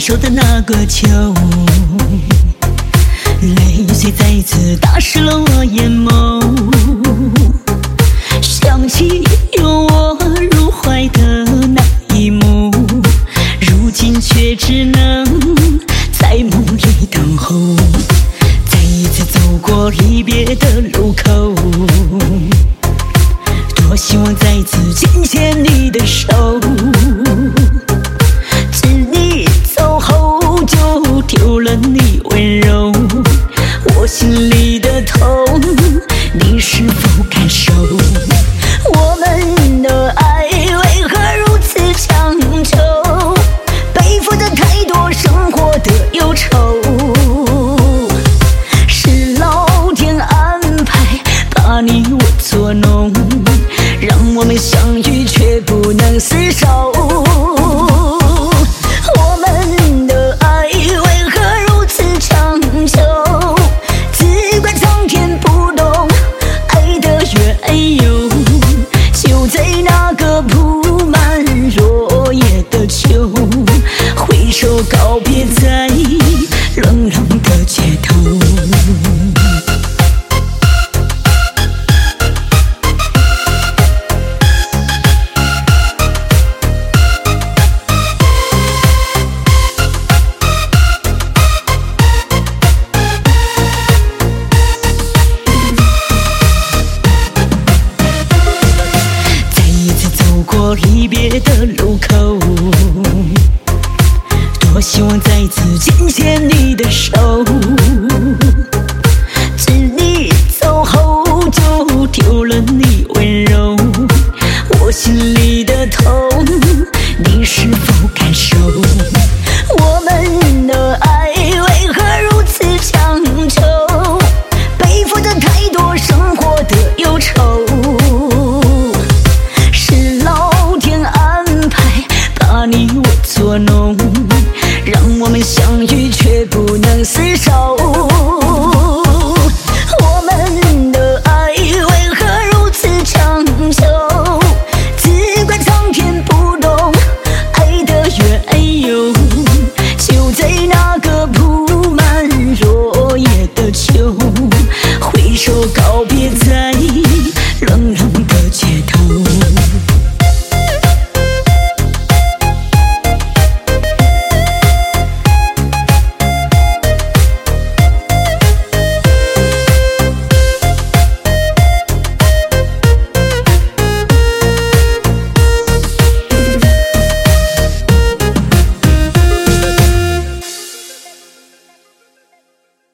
手的那个秋，泪水再次打湿了我眼眸，想起拥我入怀的那一幕，如今却只能在梦里等候，再一次走过离别的路口，多希望再次牵牵你的手，知你走后就丢了你温柔，我心里的痛你是否感受？我们的爱为何如此强求，背负着太多生活的忧愁，是老天安排把你我捉弄，让我们相遇却不能厮守。我们的爱为何如此强求，只怪苍天不懂爱的缘由，就在那个铺满落叶的秋，挥手告别在冷冷的街头。离别的路口，多希望再次牵牵你的手，知你走后就丢了你温柔，我心里的痛你是否感受？我们的爱为何如此强求，背负着太多生活的忧愁，把你我捉弄，让我们相遇却不能厮守。我们的爱为何如此强求，只怪苍天不懂爱的缘由，就在那个铺满落叶的秋，挥手告别。